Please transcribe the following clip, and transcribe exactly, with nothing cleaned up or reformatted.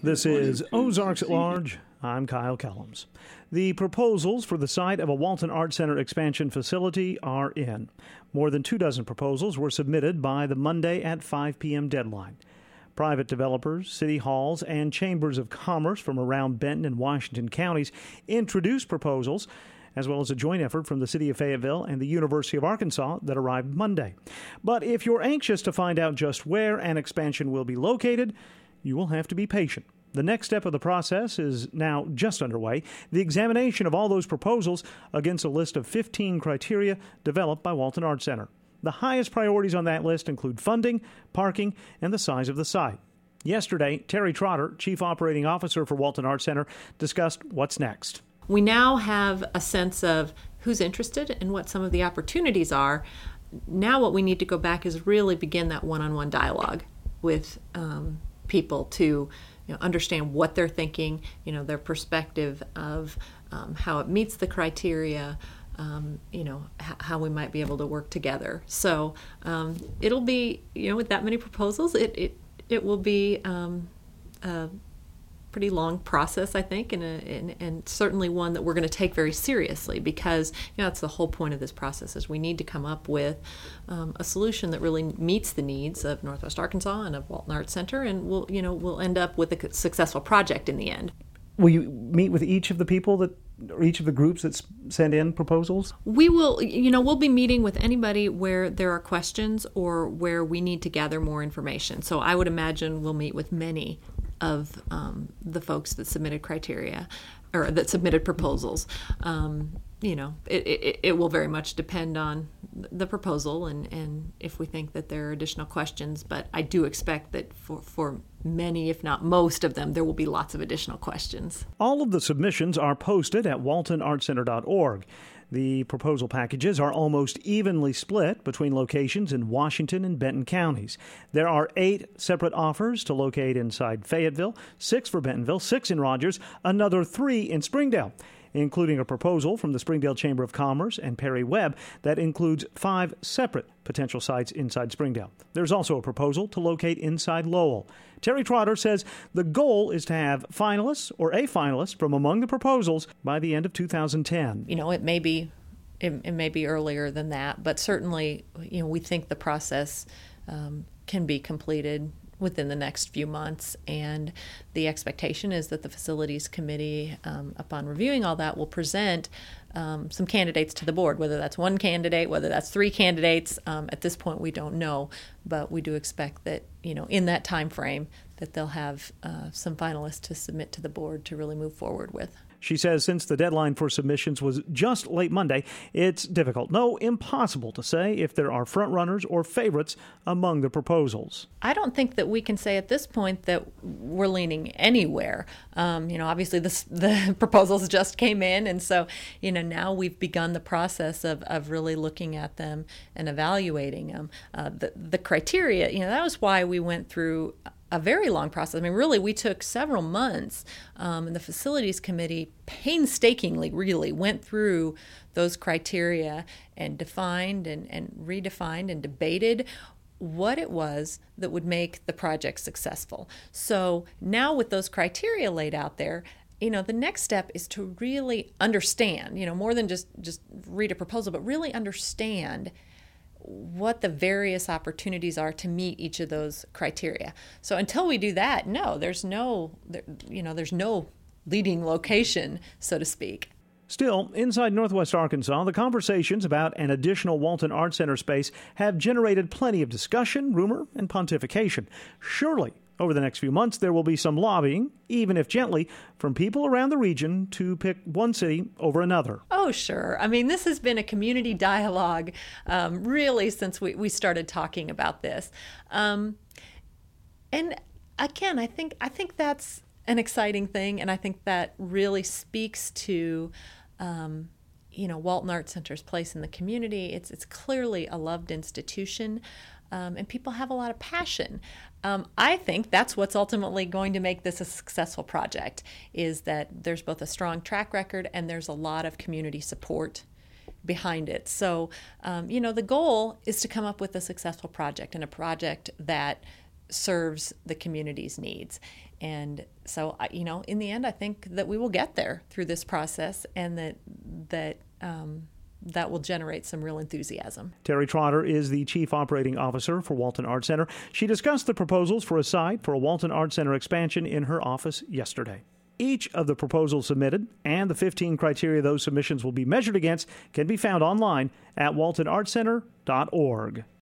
This is Ozarks at Large. I'm Kyle Kellums. The proposals for the site of a Walton Art Center expansion facility are in. More than two dozen proposals were submitted by the Monday at five p.m. deadline. Private developers, city halls, and chambers of commerce from around Benton and Washington counties introduced proposals, as well as a joint effort from the City of Fayetteville and the University of Arkansas that arrived Monday. But if you're anxious to find out just where an expansion will be located, you will have to be patient. The next step of the process is now just underway, the examination of all those proposals against a list of fifteen criteria developed by Walton Art Center. The highest priorities on that list include funding, parking, and the size of the site. Yesterday, Terry Trotter, Chief Operating Officer for Walton Art Center, discussed what's next. We now have a sense of who's interested and what some of the opportunities are. Now what we need to go back is really begin that one-on-one dialogue with um, people to you know, understand what they're thinking, you know, their perspective of um, how it meets the criteria, um, you know, h- how we might be able to work together. So um, it'll be, you know, with that many proposals, it it, it will be um, a pretty long process, I think, and, a, and and certainly one that we're going to take very seriously because, you know, that's the whole point of this process is we need to come up with um, a solution that really meets the needs of Northwest Arkansas and of Walton Art Center, and we'll, you know, we'll end up with a successful project in the end. Will you meet with each of the people that, or each of the groups that send in proposals? We will, you know, we'll be meeting with anybody where there are questions or where we need to gather more information. So I would imagine we'll meet with many of um, the folks that submitted criteria or that submitted proposals. Um, you know, it, it, it will very much depend on the proposal and, and if we think that there are additional questions. But I do expect that for, for many, if not most of them, there will be lots of additional questions. All of the submissions are posted at walton art center dot org. The proposal packages are almost evenly split between locations in Washington and Benton counties. There are eight separate offers to locate inside Fayetteville, six for Bentonville, six in Rogers, another three in Springdale, including a proposal from the Springdale Chamber of Commerce and Perry Webb that includes five separate potential sites inside Springdale. There's also a proposal to locate inside Lowell. Terry Trotter says the goal is to have finalists or a finalist from among the proposals by the end of two thousand ten. You know, it may be it, it may be earlier than that, but certainly, you know, we think the process um, can be completed within the next few months, and the expectation is that the Facilities Committee, um, upon reviewing all that, will present um, some candidates to the board, whether that's one candidate, whether that's three candidates. Um, at this point, we don't know, but we do expect that, you know, in that time frame, that they'll have uh, some finalists to submit to the board to really move forward with. She says since the deadline for submissions was just late Monday, it's difficult, no, impossible to say if there are frontrunners or favorites among the proposals. I don't think that we can say at this point that we're leaning anywhere. Um, you know, obviously this, the proposals just came in, and so, you know, now we've begun the process of, of really looking at them and evaluating them. Uh, the, the criteria, you know, that was why we went through a very long process. I mean, really, we took several months, um, and the Facilities Committee painstakingly really went through those criteria and defined and, and redefined and debated what it was that would make the project successful. So now with those criteria laid out there, you know, the next step is to really understand, you know, more than just, just read a proposal, but really understand what the various opportunities are to meet each of those criteria. So until we do that, no, there's no, there, you know, there's no leading location, so to speak. Still, inside Northwest Arkansas, the conversations about an additional Walton Art Center space have generated plenty of discussion, rumor, and pontification. Surely, over the next few months, there will be some lobbying, even if gently, from people around the region to pick one city over another. Oh, sure. I mean, this has been a community dialogue, um, really, since we, we started talking about this. Um, and again, I think I think that's an exciting thing, and I think that really speaks to um, you know, Walton Art Center's place in the community. It's it's clearly a loved institution. Um, and people have a lot of passion. Um, I think that's what's ultimately going to make this a successful project, is that there's both a strong track record and there's a lot of community support behind it. So, um, you know, the goal is to come up with a successful project and a project that serves the community's needs. and so, you know, in the end, I think that we will get there through this process, and that that um, that will generate some real enthusiasm. Terry Trotter is the Chief Operating Officer for Walton Arts Center. She discussed the proposals for a site for a Walton Arts Center expansion in her office yesterday. Each of the proposals submitted and the fifteen criteria those submissions will be measured against can be found online at walton arts center dot org.